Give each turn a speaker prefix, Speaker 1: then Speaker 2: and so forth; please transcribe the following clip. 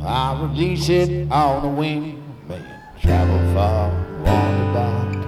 Speaker 1: I release it on the wind, may it travel far, wander by.